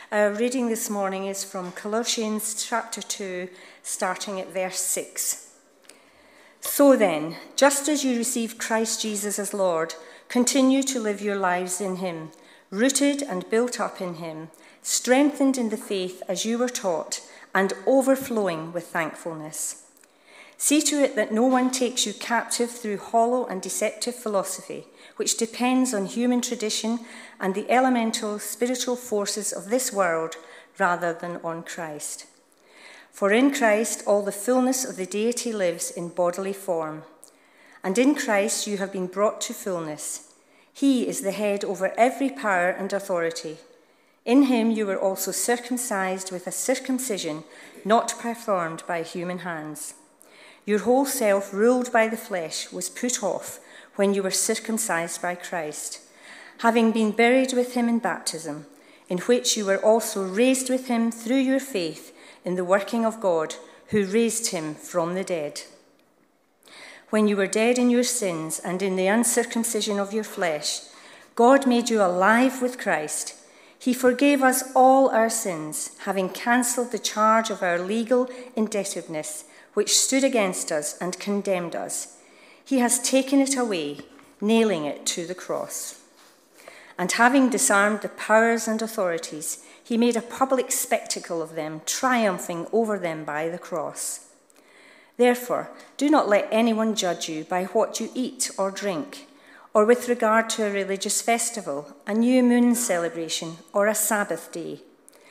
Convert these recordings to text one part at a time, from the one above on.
Our reading this morning is from Colossians chapter 2, starting at verse 6. So then, just as you received Christ Jesus as Lord, continue to live your lives in him, rooted and built up in him, strengthened in the faith as you were taught, and overflowing with thankfulness. See to it that no one takes you captive through hollow and deceptive philosophy, which depends on human tradition and the elemental spiritual forces of this world rather than on Christ. For in Christ all the fullness of the deity lives in bodily form. And in Christ you have been brought to fullness. He is the head over every power and authority. In him you were also circumcised with a circumcision not performed by human hands. Your whole self, ruled by the flesh, was put off when you were circumcised by Christ, having been buried with him in baptism, in which you were also raised with him through your faith in the working of God, who raised him from the dead. When you were dead in your sins and in the uncircumcision of your flesh, God made you alive with Christ. He forgave us all our sins, having cancelled the charge of our legal indebtedness, which stood against us and condemned us. He has taken it away, nailing it to the cross. And having disarmed the powers and authorities, he made a public spectacle of them, triumphing over them by the cross. Therefore, do not let anyone judge you by what you eat or drink, or with regard to a religious festival, a new moon celebration, or a Sabbath day.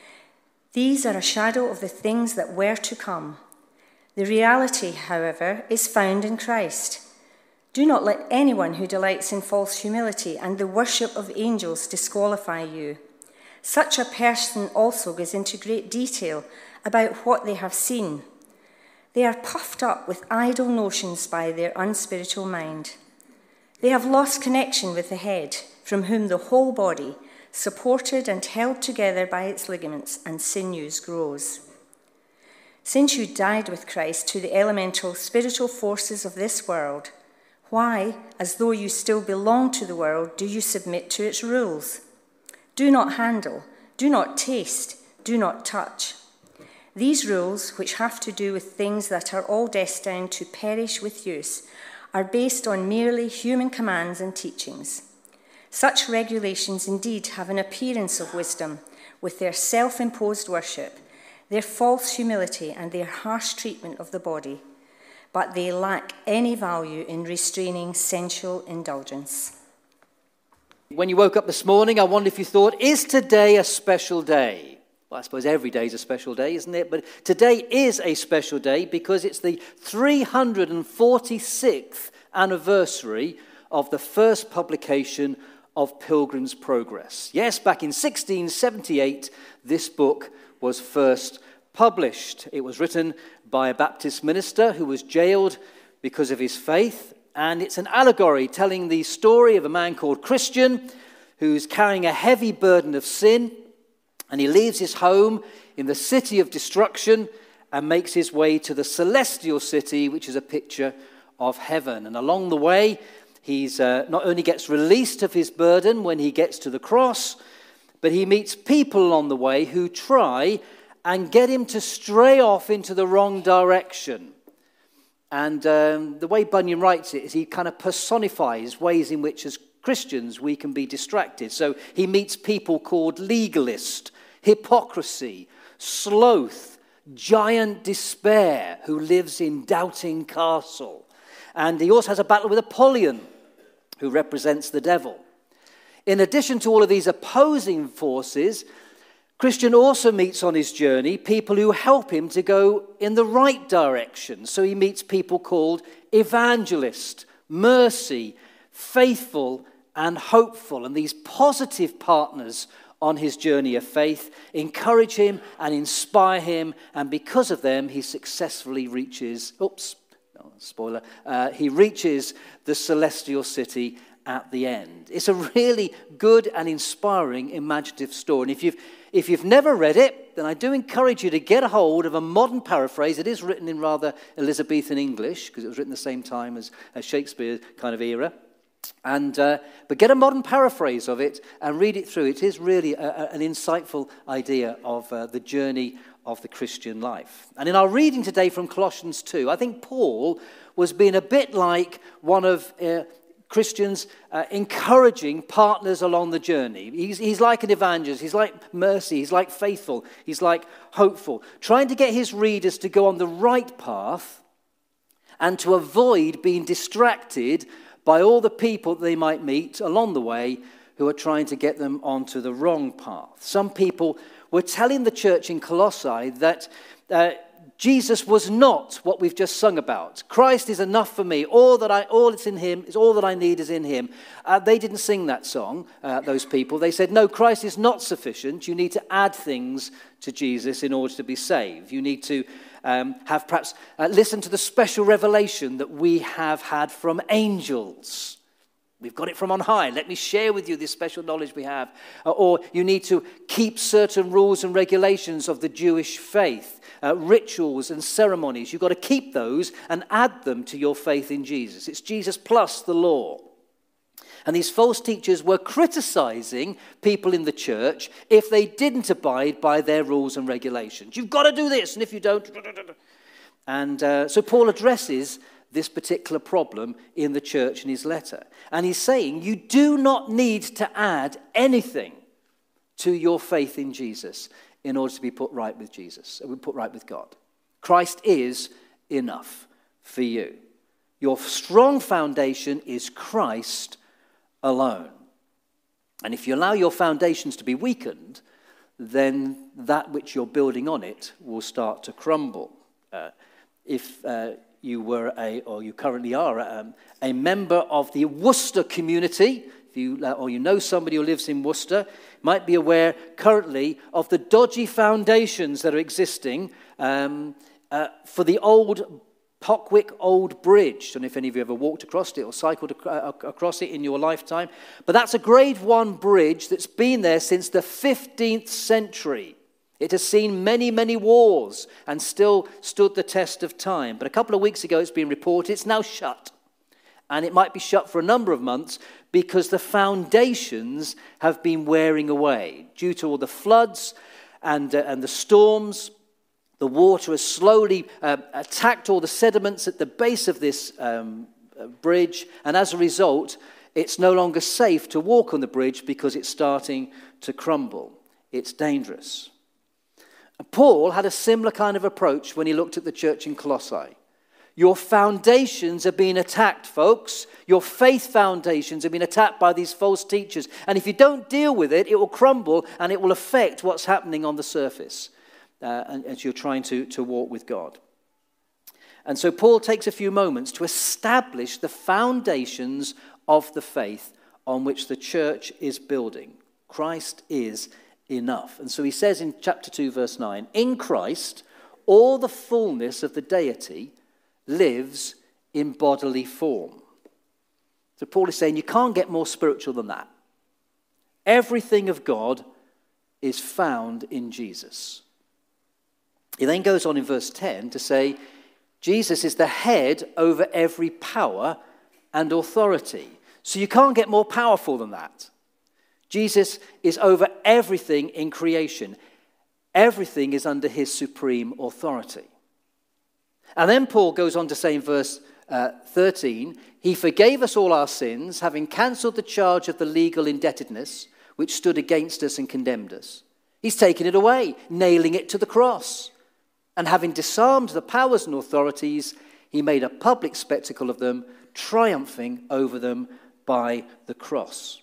These are a shadow of the things that were to come. The reality, however, is found in Christ. Do not let anyone who delights in false humility and the worship of angels disqualify you. Such a person also goes into great detail about what they have seen. They are puffed up with idle notions by their unspiritual mind. They have lost connection with the head, from whom the whole body, supported and held together by its ligaments and sinews, grows. Since you died with Christ to the elemental spiritual forces of this world, why, as though you still belong to the world, do you submit to its rules? Do not handle, do not taste, do not touch. These rules, which have to do with things that are all destined to perish with use, are based on merely human commands and teachings. Such regulations indeed have an appearance of wisdom, with their self-imposed worship, their false humility, and their harsh treatment of the body, but they lack any value in restraining sensual indulgence. When you woke up this morning, I wonder if you thought, is today a special day? Well, I suppose every day is a special day, isn't it? But today is a special day because it's the 346th anniversary of the first publication of Pilgrim's Progress. Yes, back in 1678, this book was first published. It was written by a Baptist minister who was jailed because of his faith, and it's an allegory telling the story of a man called Christian who's carrying a heavy burden of sin, and he leaves his home in the city of destruction and makes his way to the celestial city, which is a picture of heaven. And along the way, he's not only gets released of his burden when he gets to the cross, but he meets people along the way who try and get him to stray off into the wrong direction. And the way Bunyan writes it is he kind of personifies ways in which as Christians we can be distracted. So he meets people called legalist, hypocrisy, sloth, giant despair, who lives in Doubting Castle. And he also has a battle with Apollyon, who represents the devil. In addition to all of these opposing forces, Christian also meets on his journey people who help him to go in the right direction. So he meets people called evangelist, mercy, faithful, and hopeful. And these positive partners on his journey of faith encourage him and inspire him. And because of them, he successfully reaches, he reaches the celestial city at the end. It's a really good and inspiring imaginative story. And if you've never read it, then I do encourage you to get a hold of a modern paraphrase. It is written in rather Elizabethan English, because it was written the same time as Shakespeare kind of era. But get a modern paraphrase of it and read it through. It is really an insightful idea of the journey of the Christian life. And in our reading today from Colossians 2, I think Paul was being a bit like one of Christians encouraging partners along the journey. He's like an evangelist. He's like mercy. He's like faithful. He's like hopeful. Trying to get his readers to go on the right path and to avoid being distracted by all the people that they might meet along the way who are trying to get them onto the wrong path. Some people were telling the church in Colossae that Jesus was not what we've just sung about. Christ is enough for me. All that's in him is all that I need is in him. They didn't sing that song, those people. They said, no, Christ is not sufficient. You need to add things to Jesus in order to be saved. You need to have perhaps listen to the special revelation that we have had from angels. We've got it from on high. Let me share with you this special knowledge we have. Or you need to keep certain rules and regulations of the Jewish faith, rituals and ceremonies. You've got to keep those and add them to your faith in Jesus. It's Jesus plus the law. And these false teachers were criticizing people in the church if they didn't abide by their rules and regulations. You've got to do this, and if you don't... And so Paul addresses this particular problem in the church in his letter. And he's saying you do not need to add anything to your faith in Jesus in order to be put right with Jesus, put right with God. Christ is enough for you. Your strong foundation is Christ alone. And if you allow your foundations to be weakened, then that which you're building on it will start to crumble. If you were or you currently are a member of the Worcester community, or you know somebody who lives in Worcester, might be aware currently of the dodgy foundations that are existing for the old Pockwick Old Bridge. I don't know if any of you ever walked across it or cycled across it in your lifetime, but that's a Grade 1 bridge that's been there since the 15th century. It has seen many, many wars and still stood the test of time. But a couple of weeks ago it's been reported it's now shut. And it might be shut for a number of months because the foundations have been wearing away. Due to all the floods and the storms, the water has slowly attacked all the sediments at the base of this bridge. And as a result, it's no longer safe to walk on the bridge because it's starting to crumble. It's dangerous. Paul had a similar kind of approach when he looked at the church in Colossae. Your foundations are being attacked, folks. Your faith foundations have been attacked by these false teachers. And if you don't deal with it, it will crumble and it will affect what's happening on the surface as you're trying to walk with God. And so Paul takes a few moments to establish the foundations of the faith on which the church is building. Christ is enough. And so he says in chapter 2, verse 9, in Christ, all the fullness of the deity lives in bodily form. So Paul is saying you can't get more spiritual than that. Everything of God is found in Jesus. He then goes on in verse 10 to say, Jesus is the head over every power and authority. So you can't get more powerful than that. Jesus is over everything in creation. Everything is under his supreme authority. And then Paul goes on to say in verse 13, he forgave us all our sins, having cancelled the charge of the legal indebtedness which stood against us and condemned us. He's taken it away, nailing it to the cross. And having disarmed the powers and authorities, he made a public spectacle of them, triumphing over them by the cross.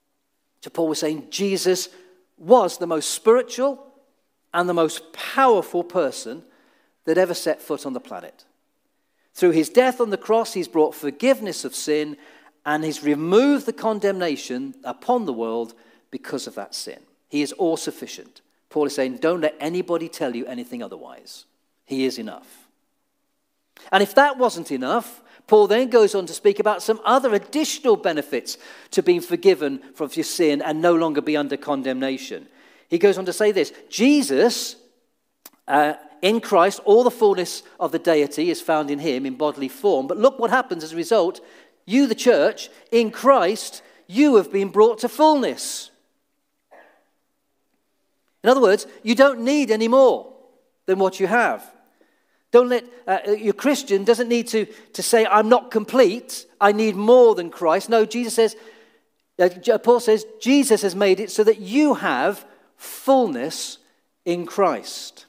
So Paul was saying Jesus was the most spiritual and the most powerful person that ever set foot on the planet. Through his death on the cross, he's brought forgiveness of sin and he's removed the condemnation upon the world because of that sin. He is all sufficient. Paul is saying, don't let anybody tell you anything otherwise. He is enough. And if that wasn't enough, Paul then goes on to speak about some other additional benefits to being forgiven from your sin and no longer be under condemnation. He goes on to say this, Jesus, in Christ, all the fullness of the deity is found in him in bodily form. But look what happens as a result. You, the church, in Christ, you have been brought to fullness. In other words, you don't need any more than what you have. Don't let your Christian doesn't need to say, I'm not complete, I need more than Christ. No, Paul says, Jesus has made it so that you have fullness in Christ.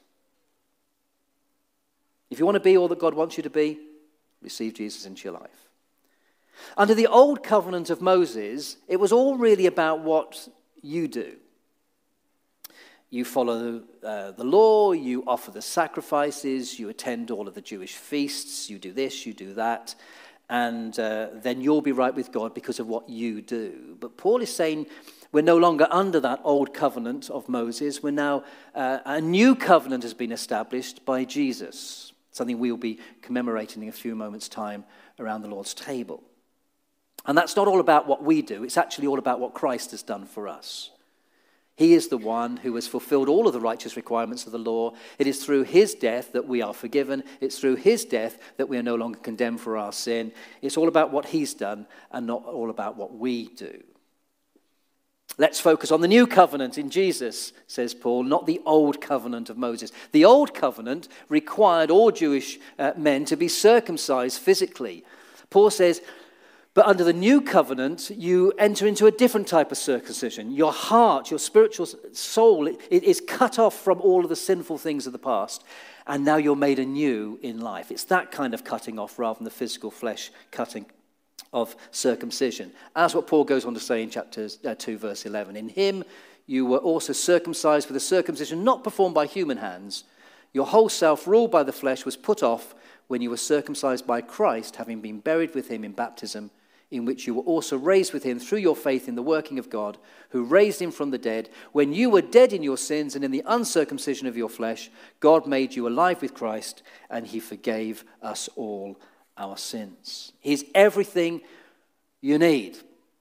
If you want to be all that God wants you to be, receive Jesus into your life. Under the old covenant of Moses, it was all really about what you do. You follow the law, you offer the sacrifices, you attend all of the Jewish feasts, you do this, you do that, and then you'll be right with God because of what you do. But Paul is saying we're no longer under that old covenant of Moses. We're now, a new covenant has been established by Jesus, something we'll be commemorating in a few moments' time around the Lord's table. And that's not all about what we do, it's actually all about what Christ has done for us. He is the one who has fulfilled all of the righteous requirements of the law. It is through his death that we are forgiven. It's through his death that we are no longer condemned for our sin. It's all about what he's done and not all about what we do. Let's focus on the new covenant in Jesus, says Paul, not the old covenant of Moses. The old covenant required all Jewish men to be circumcised physically. Paul says, but under the new covenant, you enter into a different type of circumcision. Your heart, your spiritual soul, it is cut off from all of the sinful things of the past, and now you're made anew in life. It's that kind of cutting off rather than the physical flesh cutting of circumcision. That's what Paul goes on to say in chapter 2, verse 11. In him you were also circumcised with a circumcision not performed by human hands. Your whole self, ruled by the flesh, was put off when you were circumcised by Christ, having been buried with him in baptism, in which you were also raised with him through your faith in the working of God, who raised him from the dead. When you were dead in your sins and in the uncircumcision of your flesh, God made you alive with Christ, and he forgave us all our sins. He's everything you need.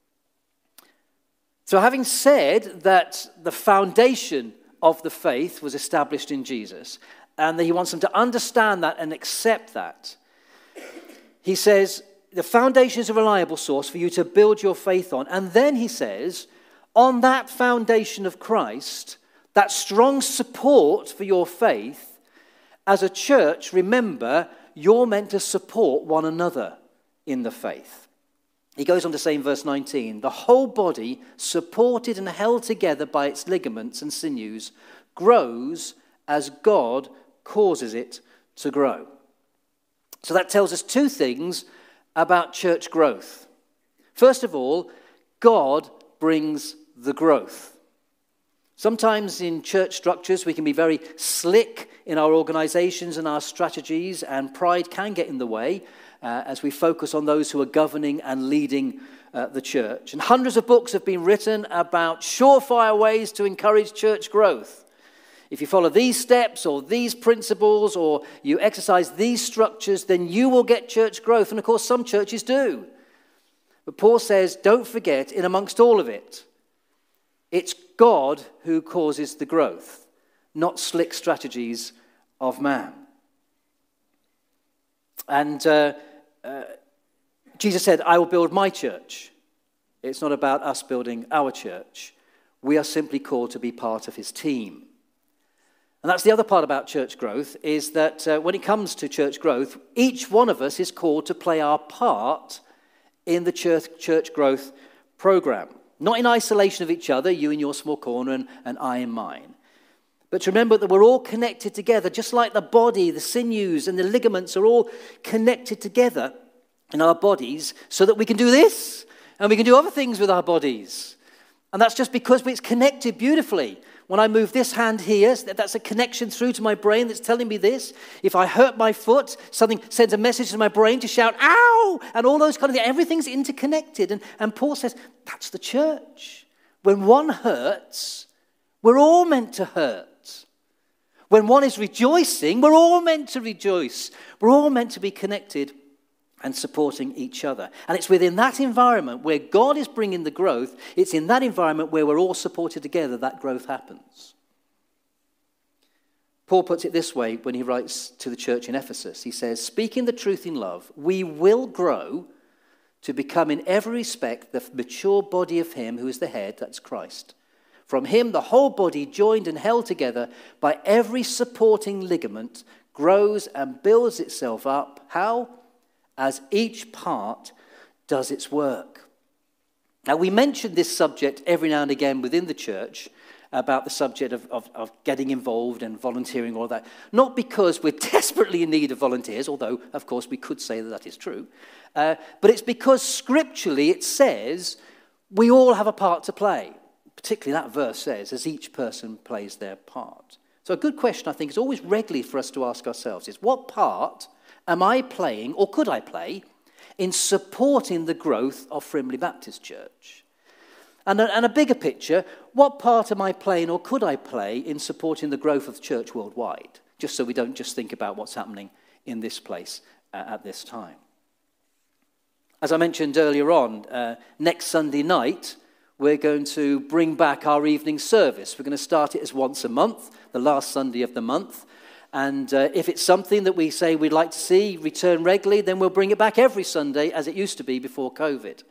So having said that the foundation of the faith was established in Jesus, and that he wants them to understand that and accept that, he says, the foundation is a reliable source for you to build your faith on. And then he says, on that foundation of Christ, that strong support for your faith, as a church, remember, you're meant to support one another in the faith. He goes on to say in verse 19, the whole body, supported and held together by its ligaments and sinews, grows as God causes it to grow. So that tells us two things about church growth. First of all, God brings the growth. Sometimes in church structures we can be very slick in our organizations and our strategies, and pride can get in the way as we focus on those who are governing and leading the church. And hundreds of books have been written about surefire ways to encourage church growth. If you follow these steps or these principles or you exercise these structures, then you will get church growth. And of course, some churches do. But Paul says, don't forget, in amongst all of it, it's God who causes the growth, not slick strategies of man. And Jesus said, I will build my church. It's not about us building our church. We are simply called to be part of his team. And that's the other part about church growth, is that when it comes to church growth, each one of us is called to play our part in the church growth program. Not in isolation of each other, you in your small corner and I in mine. But to remember that we're all connected together, just like the body, the sinews and the ligaments are all connected together in our bodies so that we can do this and we can do other things with our bodies. And that's just because it's connected beautifully. When I move this hand here, that's a connection through to my brain that's telling me this. If I hurt my foot, something sends a message to my brain to shout, ow, and all those kind of things. Everything's interconnected. And Paul says, that's the church. When one hurts, we're all meant to hurt. When one is rejoicing, we're all meant to rejoice. We're all meant to be connected and supporting each other. And it's within that environment where God is bringing the growth, it's in that environment where we're all supported together that growth happens. Paul puts it this way when he writes to the church in Ephesus. He says, speaking the truth in love, we will grow to become in every respect the mature body of him who is the head, that's Christ. From him, the whole body, joined and held together by every supporting ligament, grows and builds itself up. How? As each part does its work. Now, we mention this subject every now and again within the church, about the subject of getting involved and volunteering, all that. Not because we're desperately in need of volunteers, although, of course, we could say that is true, but it's because scripturally it says we all have a part to play. Particularly that verse says, as each person plays their part. So a good question, I think, is always regularly for us to ask ourselves is, what part am I playing, or could I play, in supporting the growth of Frimley Baptist Church? And a bigger picture, what part am I playing, or could I play, in supporting the growth of the church worldwide? Just so we don't just think about what's happening in this place at this time. As I mentioned earlier on, next Sunday night, we're going to bring back our evening service. We're going to start it as once a month, the last Sunday of the month. And if it's something that we say we'd like to see return regularly, then we'll bring it back every Sunday as it used to be before COVID.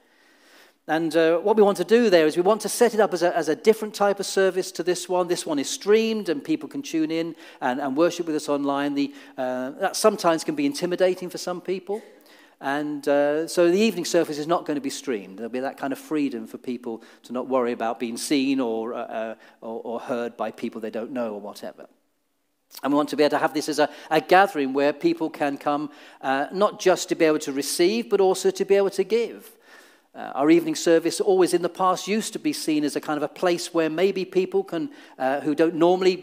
And what we want to do there is we want to set it up as a different type of service to this one. This one is streamed and people can tune in and worship with us online. That sometimes can be intimidating for some people. And so the evening service is not going to be streamed. There'll be that kind of freedom for people to not worry about being seen or heard by people they don't know or whatever. And we want to be able to have this as a gathering where people can come not just to be able to receive, but also to be able to give. Our evening service always in the past used to be seen as a kind of a place where maybe people can who don't normally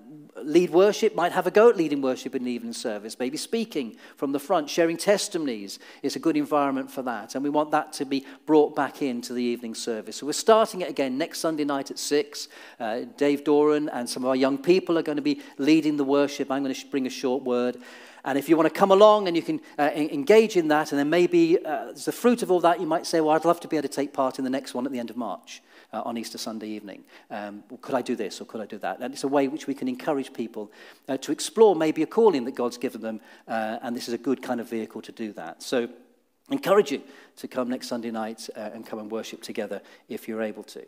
lead worship might have a go at leading worship in the evening service, maybe speaking from the front, sharing testimonies. It's a good environment for that, and we want that to be brought back into the evening service. So we're starting it again next Sunday night at 6. Dave Doran and some of our young people are going to be leading the worship. I'm going to bring a short word. And if you want to come along and you can engage in that, and then maybe as the fruit of all that, you might say, well, I'd love to be able to take part in the next one at the end of March on Easter Sunday evening. Could I do this or could I do that? And it's a way which we can encourage people to explore maybe a calling that God's given them, and this is a good kind of vehicle to do that. So encourage you to come next Sunday night and come and worship together if you're able to.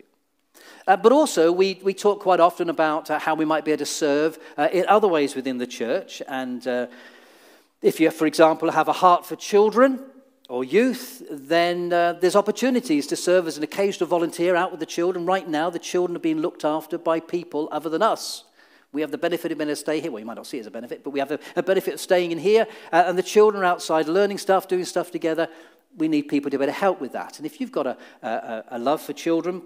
But also, we talk quite often about how we might be able to serve in other ways within the church. And if you, for example, have a heart for children or youth, then there's opportunities to serve as an occasional volunteer out with the children. Right now, the children are being looked after by people other than us. We have the benefit of being able to stay here. Well, you might not see it as a benefit, but we have a benefit of staying in here. And the children are outside learning stuff, doing stuff together. We need people to be able to help with that. And if you've got a love for children,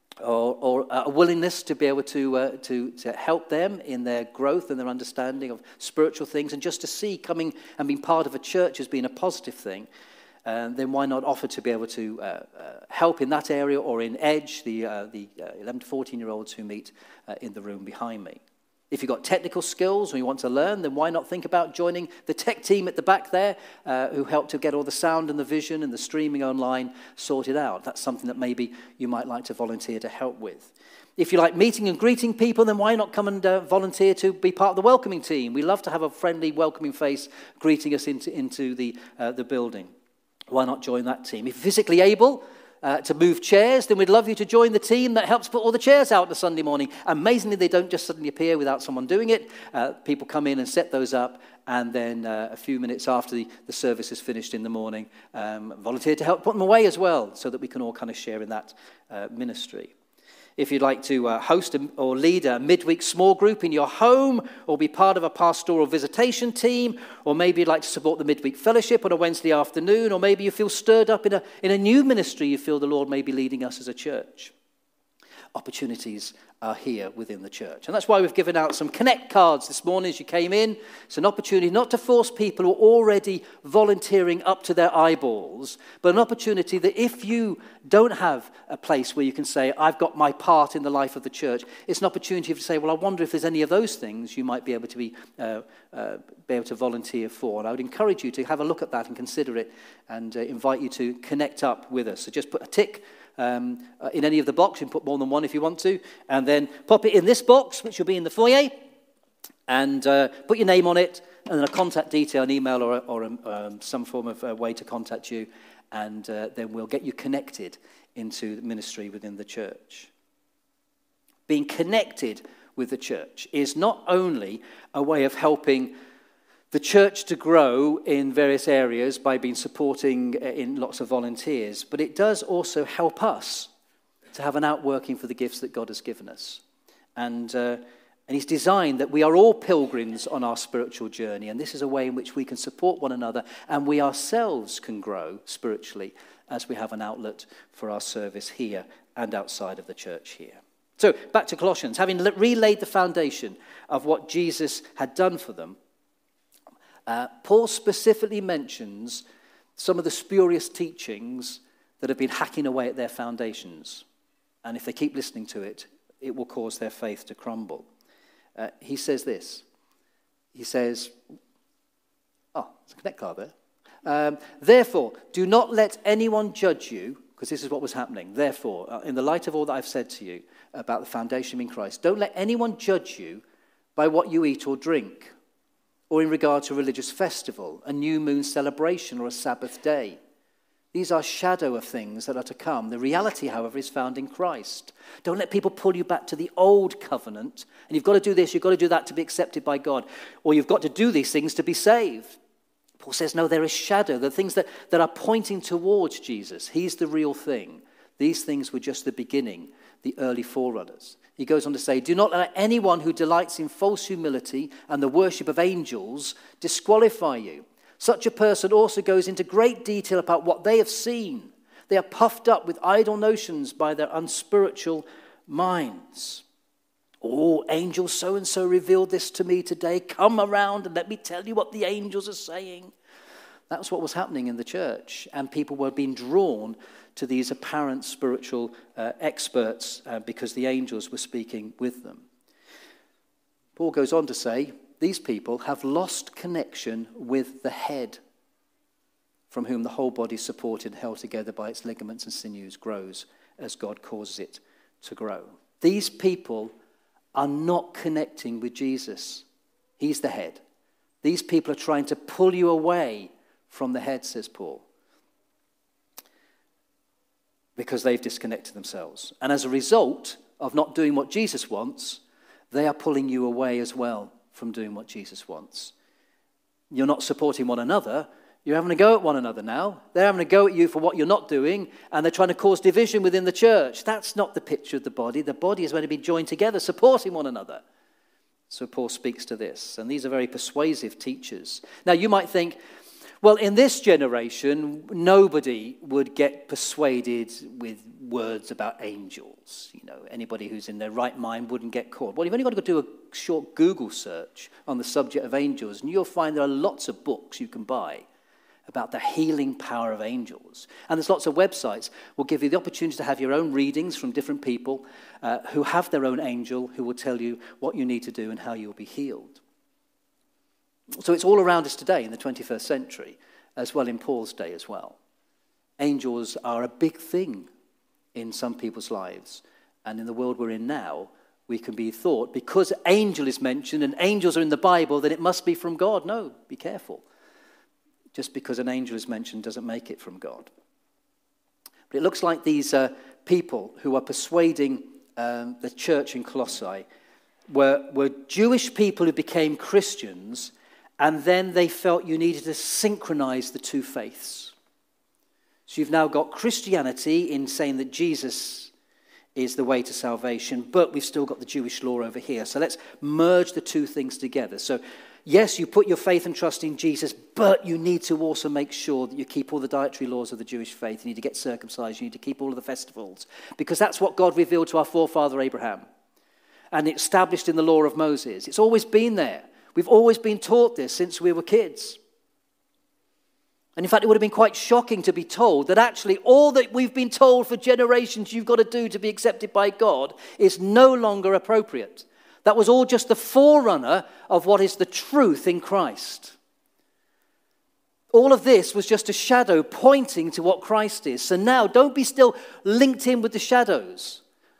or a willingness to be able to help them in their growth and their understanding of spiritual things, and just to see coming and being part of a church as being a positive thing, then why not offer to be able to help in that area, or in Edge, the 11 to 14-year-olds who meet in the room behind me. If you've got technical skills and you want to learn, then why not think about joining the tech team at the back there who help to get all the sound and the vision and the streaming online sorted out. That's something that maybe you might like to volunteer to help with. If you like meeting and greeting people, then why not come and volunteer to be part of the welcoming team? We love to have a friendly, welcoming face greeting us into the building. Why not join that team? If you're physically able to move chairs, then we'd love you to join the team that helps put all the chairs out on a Sunday morning. Amazingly, they don't just suddenly appear without someone doing it. People come in and set those up, and then a few minutes after the service is finished in the morning, volunteer to help put them away as well, so that we can all kind of share in that ministry. If you'd like to host or lead a midweek small group in your home, or be part of a pastoral visitation team, or maybe you'd like to support the midweek fellowship on a Wednesday afternoon, or maybe you feel stirred up in a new ministry you feel the Lord may be leading us as a church. Opportunities are here within the church. And that's why we've given out some Connect cards this morning as you came in. It's an opportunity not to force people who are already volunteering up to their eyeballs, but an opportunity that if you don't have a place where you can say, I've got my part in the life of the church, it's an opportunity to say, well, I wonder if there's any of those things you might be able to be able to volunteer for. And I would encourage you to have a look at that and consider it, and invite you to connect up with us. So just put a tick in any of the boxes. You can put more than one if you want to, and then pop it in this box, which will be in the foyer, and put your name on it, and then a contact detail, an email, or some form of way to contact you, and then we'll get you connected into the ministry within the church. Being connected with the church is not only a way of helping the church to grow in various areas by being supporting in lots of volunteers, but it does also help us to have an outworking for the gifts that God has given us. And he's designed that we are all pilgrims on our spiritual journey, and this is a way in which we can support one another, and we ourselves can grow spiritually as we have an outlet for our service here and outside of the church here. So, back to Colossians. Having relaid the foundation of what Jesus had done for them, Paul specifically mentions some of the spurious teachings that have been hacking away at their foundations. And if they keep listening to it, it will cause their faith to crumble. He says this. He says, there's a connect card there. Therefore, do not let anyone judge you, because this is what was happening. Therefore, in the light of all that I've said to you about the foundation in Christ, don't let anyone judge you by what you eat or drink, or in regard to a religious festival, a new moon celebration, or a Sabbath day. These are shadow of things that are to come. The reality, however, is found in Christ. Don't let people pull you back to the old covenant, and you've got to do this, you've got to do that to be accepted by God, or you've got to do these things to be saved. Paul says, no, there is shadow. The things that are pointing towards Jesus. He's the real thing. These things were just the beginning, the early forerunners. He goes on to say, do not let anyone who delights in false humility and the worship of angels disqualify you. Such a person also goes into great detail about what they have seen. They are puffed up with idle notions by their unspiritual minds. Oh, angel so-and-so revealed this to me today. Come around and let me tell you what the angels are saying. That's what was happening in the church. And people were being drawn to these apparent spiritual experts because the angels were speaking with them. Paul goes on to say, these people have lost connection with the head, from whom the whole body, supported and held together by its ligaments and sinews, grows as God causes it to grow. These people are not connecting with Jesus. He's the head. These people are trying to pull you away from the head, says Paul, because they've disconnected themselves. And as a result of not doing what Jesus wants, they are pulling you away as well from doing what Jesus wants. You're not supporting one another. You're having a go at one another now. They're having a go at you for what you're not doing, and they're trying to cause division within the church. That's not the picture of the body. The body is meant to be joined together, supporting one another. So Paul speaks to this, and these are very persuasive teachers. Now, you might think, well, in this generation, nobody would get persuaded with words about angels. You know, anybody who's in their right mind wouldn't get caught. Well, you've only got to do a short Google search on the subject of angels, and you'll find there are lots of books you can buy about the healing power of angels. And there's lots of websites will give you the opportunity to have your own readings from different people who have their own angel, who will tell you what you need to do and how you'll be healed. So it's all around us today in the 21st century, as well in Paul's day as well. Angels are a big thing in some people's lives. And in the world we're in now, we can be thought, because angel is mentioned and angels are in the Bible, that it must be from God. No, be careful. Just because an angel is mentioned doesn't make it from God. But it looks like these people who are persuading the church in Colossae were Jewish people who became Christians, and then they felt you needed to synchronize the two faiths. So you've now got Christianity in saying that Jesus is the way to salvation, but we've still got the Jewish law over here. So let's merge the two things together. So yes, you put your faith and trust in Jesus, but you need to also make sure that you keep all the dietary laws of the Jewish faith. You need to get circumcised. You need to keep all of the festivals, because that's what God revealed to our forefather Abraham and established in the law of Moses. It's always been there. We've always been taught this since we were kids. And in fact, it would have been quite shocking to be told that actually all that we've been told for generations you've got to do to be accepted by God is no longer appropriate. That was all just the forerunner of what is the truth in Christ. All of this was just a shadow pointing to what Christ is. So now, don't be still linked in with the shadows.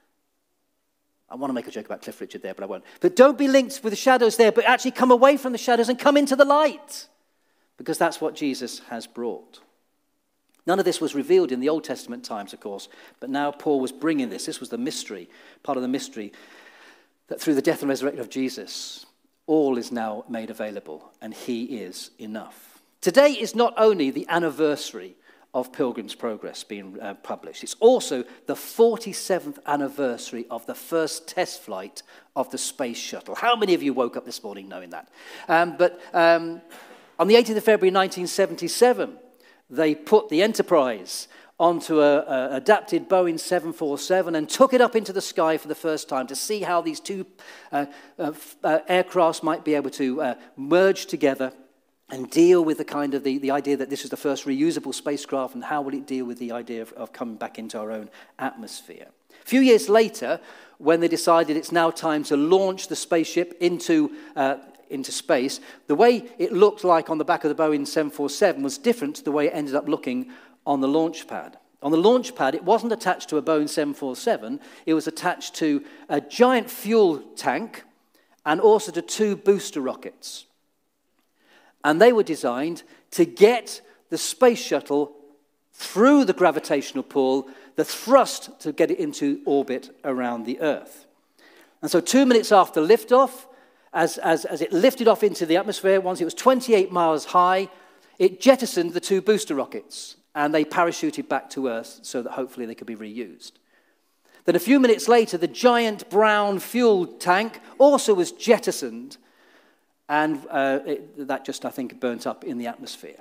I want to make a joke about Cliff Richard there, but I won't. But don't be linked with the shadows there, but actually come away from the shadows and come into the light. Because that's what Jesus has brought. None of this was revealed in the Old Testament times, of course, but now Paul was bringing this. This was the mystery, part of the mystery, that through the death and resurrection of Jesus, all is now made available, and he is enough. Today is not only the anniversary of Pilgrim's Progress being published, it's also the 47th anniversary of the first test flight of the space shuttle. How many of you woke up this morning knowing that? But on the 18th of February 1977, they put the Enterprise onto an adapted Boeing 747 and took it up into the sky for the first time to see how these two aircrafts might be able to merge together and deal with the idea that this is the first reusable spacecraft, and how will it deal with the idea of coming back into our own atmosphere. A few years later, when they decided it's now time to launch the spaceship into space, the way it looked like on the back of the Boeing 747 was different to the way it ended up looking on the launch pad. On the launch pad, it wasn't attached to a Boeing 747, it was attached to a giant fuel tank and also to 2 booster rockets. And they were designed to get the space shuttle through the gravitational pull, the thrust to get it into orbit around the Earth. And so 2 minutes after liftoff, as it lifted off into the atmosphere, once it was 28 miles high, it jettisoned the 2 booster rockets, and they parachuted back to Earth so that hopefully they could be reused. Then a few minutes later, the giant brown fuel tank also was jettisoned, and that just, I think, burnt up in the atmosphere.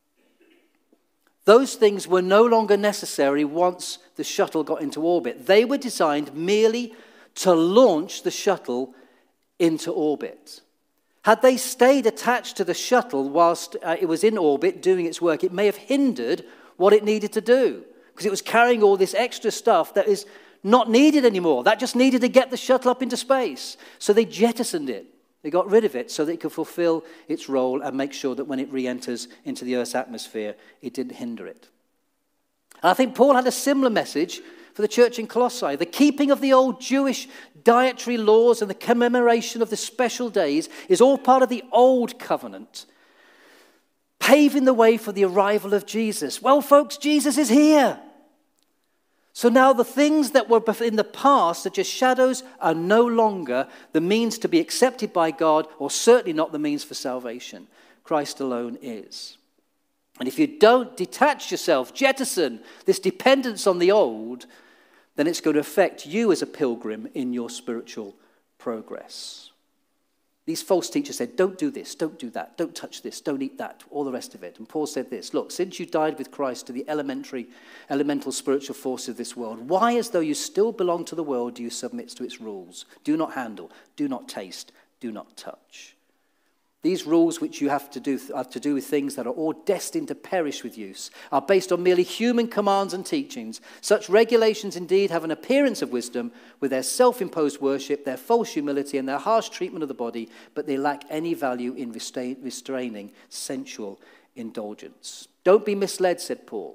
Those things were no longer necessary once the shuttle got into orbit. They were designed merely to launch the shuttle into orbit. Had they stayed attached to the shuttle whilst it was in orbit doing its work, it may have hindered what it needed to do, because it was carrying all this extra stuff that is not needed anymore. That just needed to get the shuttle up into space. So they jettisoned it. They got rid of it so that it could fulfill its role and make sure that when it re-enters into the Earth's atmosphere, it didn't hinder it. And I think Paul had a similar message for the church in Colossae. The keeping of the old Jewish dietary laws and the commemoration of the special days is all part of the old covenant, paving the way for the arrival of Jesus. Well, folks, Jesus is here. So now the things that were in the past, such as shadows, are no longer the means to be accepted by God, or certainly not the means for salvation. Christ alone is. And if you don't detach yourself, jettison this dependence on the old, then it's going to affect you as a pilgrim in your spiritual progress. These false teachers said, don't do this, don't do that, don't touch this, don't eat that, all the rest of it. And Paul said this, look, since you died with Christ to the elemental spiritual forces of this world, why, as though you still belong to the world, do you submit to its rules? Do not handle, do not taste, do not touch. These rules, which you have to do with things that are all destined to perish with use, are based on merely human commands and teachings. Such regulations indeed have an appearance of wisdom with their self-imposed worship, their false humility, and their harsh treatment of the body, but they lack any value in restraining sensual indulgence. Don't be misled, said Paul.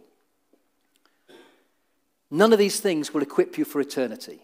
None of these things will equip you for eternity.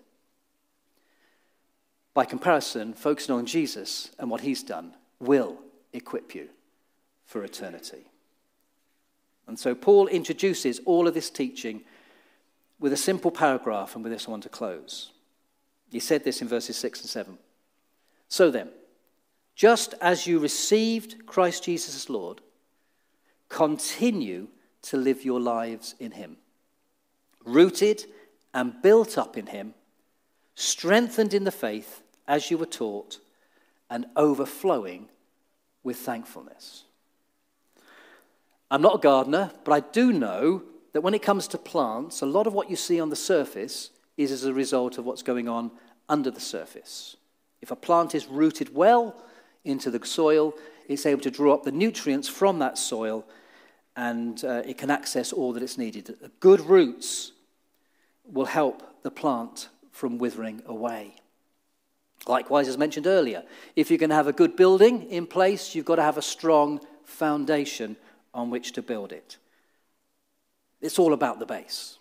By comparison, focusing on Jesus and what he's done will equip you for eternity. And so Paul introduces all of this teaching with a simple paragraph, and with this I want to close. He said this in verses 6 and 7. So then, just as you received Christ Jesus as Lord, continue to live your lives in him, rooted and built up in him, strengthened in the faith as you were taught, and overflowing with thankfulness. I'm not a gardener, but I do know that when it comes to plants, a lot of what you see on the surface is as a result of what's going on under the surface. If a plant is rooted well into the soil, it's able to draw up the nutrients from that soil, and it can access all that it's needed. Good roots will help the plant from withering away. Likewise, as mentioned earlier, if you're going to have a good building in place, you've got to have a strong foundation on which to build it. It's all about the base.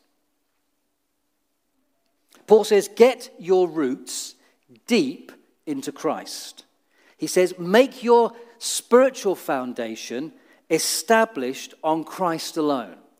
Paul says, get your roots deep into Christ. He says, make your spiritual foundation established on Christ alone.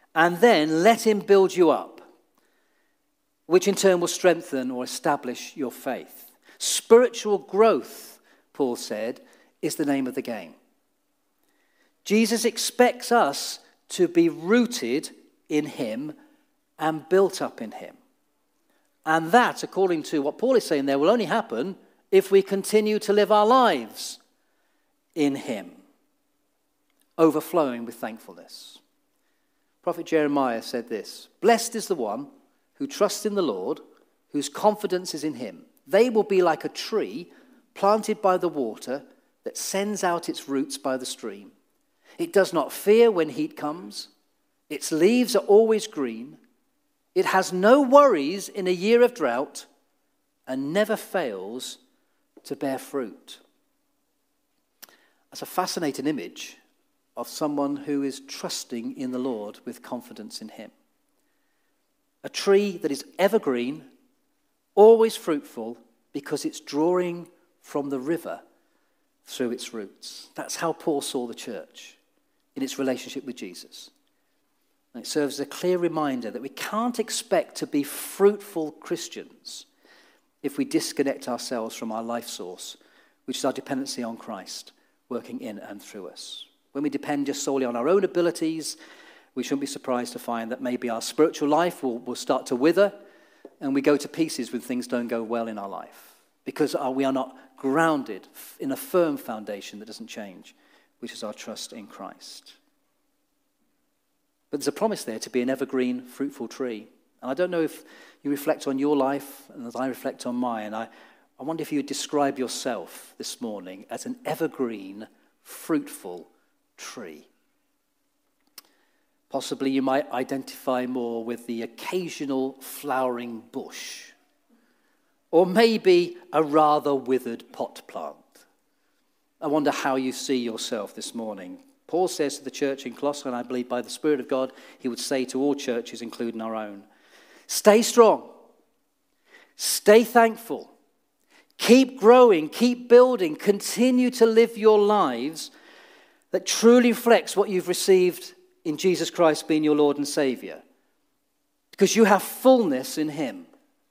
and then let him build you up, which in turn will strengthen or establish your faith. Spiritual growth, Paul said, is the name of the game. Jesus expects us to be rooted in him and built up in him. And that, according to what Paul is saying there, will only happen if we continue to live our lives in him, overflowing with thankfulness. Prophet Jeremiah said this: "Blessed is the one who trusts in the Lord, whose confidence is in him. They will be like a tree planted by the water that sends out its roots by the stream. It does not fear when heat comes. Its leaves are always green. It has no worries in a year of drought and never fails to bear fruit." That's a fascinating image of someone who is trusting in the Lord with confidence in him. A tree that is evergreen, always fruitful, because it's drawing from the river through its roots. That's how Paul saw the church in its relationship with Jesus. And it serves as a clear reminder that we can't expect to be fruitful Christians if we disconnect ourselves from our life source, which is our dependency on Christ working in and through us. When we depend just solely on our own abilities, we shouldn't be surprised to find that maybe our spiritual life will start to wither and we go to pieces when things don't go well in our life, because we are not grounded in a firm foundation that doesn't change, which is our trust in Christ. But there's a promise there to be an evergreen, fruitful tree. And I don't know if you reflect on your life, and as I reflect on mine, I wonder if you would describe yourself this morning as an evergreen, fruitful tree. Possibly you might identify more with the occasional flowering bush, or maybe a rather withered pot plant. I wonder how you see yourself this morning. Paul says to the church in Colossae, and I believe by the Spirit of God, he would say to all churches, including our own, stay strong, stay thankful, keep growing, keep building, continue to live your lives that truly reflects what you've received in Jesus Christ being your Lord and Savior, because you have fullness in him.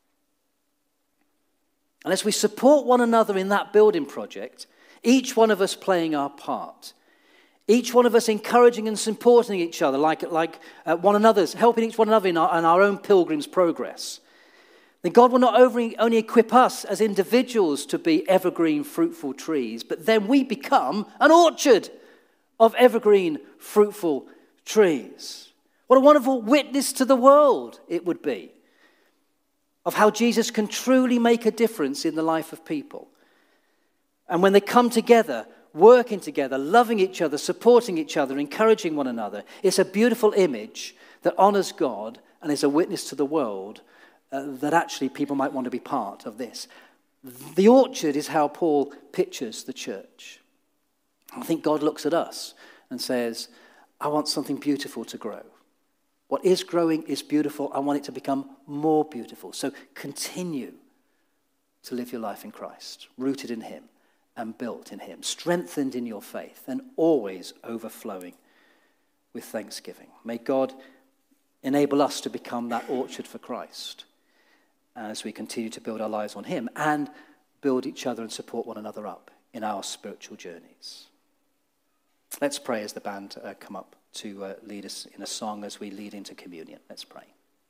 And as we support one another in that building project, each one of us playing our part, each one of us encouraging and supporting each other like one another's, helping each one another in our own pilgrim's progress, then God will not only equip us as individuals to be evergreen, fruitful trees, but then we become an orchard of evergreen, fruitful trees. What a wonderful witness to the world it would be of how Jesus can truly make a difference in the life of people. And when they come together, working together, loving each other, supporting each other, encouraging one another, it's a beautiful image that honors God and is a witness to the world that actually people might want to be part of this. The orchard is how Paul pictures the church. I think God looks at us and says, I want something beautiful to grow. What is growing is beautiful. I want it to become more beautiful. So continue to live your life in Christ, rooted in him and built in him, strengthened in your faith, and always overflowing with thanksgiving. May God enable us to become that orchard for Christ as we continue to build our lives on him and build each other and support one another up in our spiritual journeys. Let's pray as the band come up to lead us in a song as we lead into communion. Let's pray.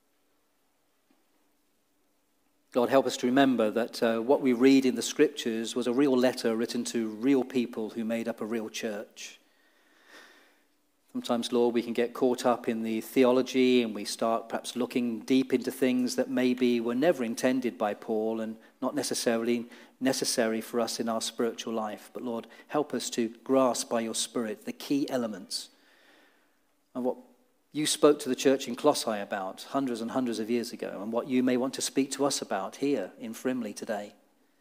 God, help us to remember that what we read in the scriptures was a real letter written to real people who made up a real church. Sometimes, Lord, we can get caught up in the theology and we start perhaps looking deep into things that maybe were never intended by Paul and not necessarily necessary for us in our spiritual life. But Lord, help us to grasp by your Spirit the key elements of what you spoke to the church in Colossae about hundreds and hundreds of years ago, and what you may want to speak to us about here in Frimley today.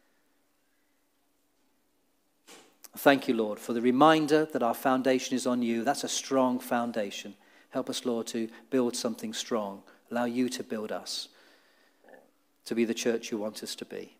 Thank you, Lord, for the reminder that our foundation is on you. That's a strong foundation. Help us, Lord, to build something strong. Allow you to build us to be the church you want us to be.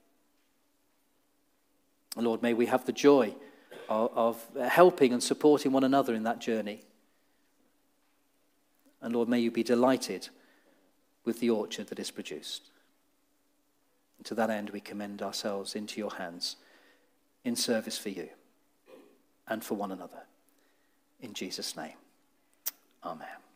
And Lord, may we have the joy of helping and supporting one another in that journey. And And Lord, may you be delighted with the orchard that is produced. And to that end, we commend ourselves into your hands in service for you and for one another. In Jesus' name, amen.